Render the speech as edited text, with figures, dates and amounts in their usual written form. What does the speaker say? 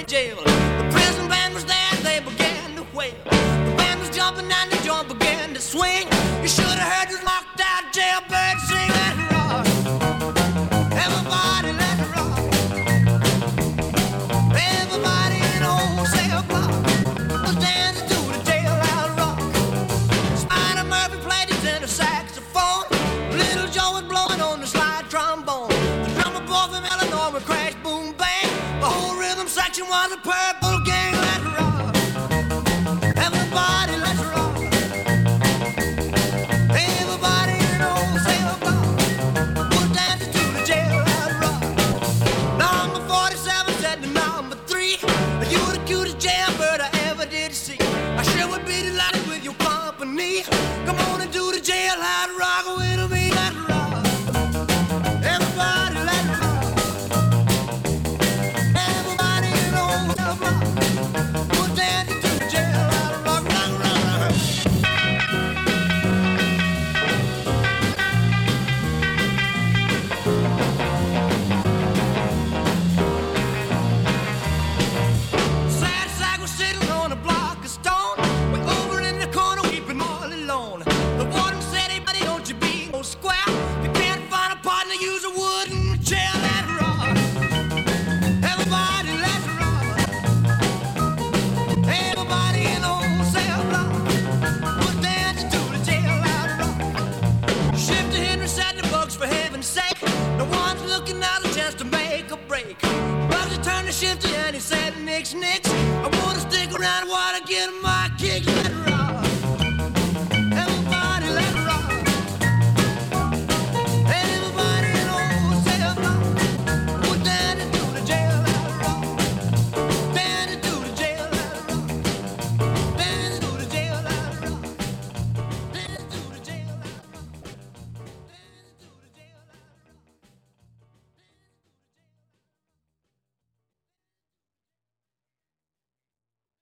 jail. The prison band was there, they began to wail. The band was jumping and the joint began to swing. You should have heard this knocked out jailbird sing. Let it rock, everybody let it rock. Everybody in the whole cell block was dancing to the jailhouse rock. Spider Murphy played his tenor saxophone. Little Joe was blowing on the slide trombone. The drummer boy from Illinois would crash, boom, bang. The whole rhythm section was a purple gang. Let's rock, everybody, let's rock. Everybody in the whole cell block was dancing to the jailhouse rock. Number 47 said to number 3, you were the cutest jailbird I ever did see. I sure would be delighted with your company. Come on and do the jailhouse rock with me. Let's rock, everybody, let's rock. Everybody in the whole cell block was dancing to the jailhouse rock. Rock, rock, rock. Sad sack was sitting on a block of stone, way over in the corner weeping all alone. The warden said, hey buddy, don't you be no square. If you can't find a partner, use a wooden chair. Let's rock, everybody, let's rock. Everybody in the whole cell block was dancing to the jailhouse rock. Shifter Henry said the bugs, for heaven's sake, no one's looking out a chance to make a break. Bugsy turned to Shifter and he said, nix, nix.